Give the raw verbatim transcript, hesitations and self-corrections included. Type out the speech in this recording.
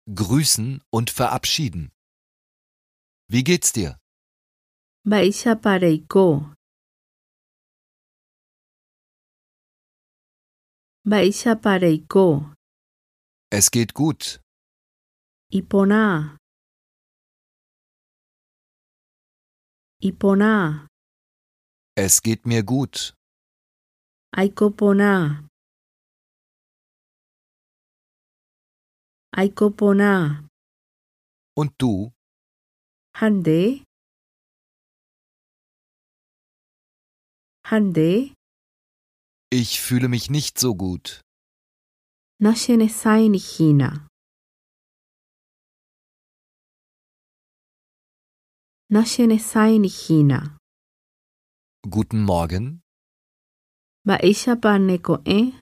grüßen und verabschieden. Wie geht's dir? Maisha pareiko. Maisha pareiko. Es geht gut. Ipona. Ipona. Es geht mir gut. Aikopona. Aikopona. Und du? Hande. Hande. Ich fühle mich nicht so gut. Nashenesai ni hina. Nashenesai ni hina. Guten Morgen. Maisha paneko e.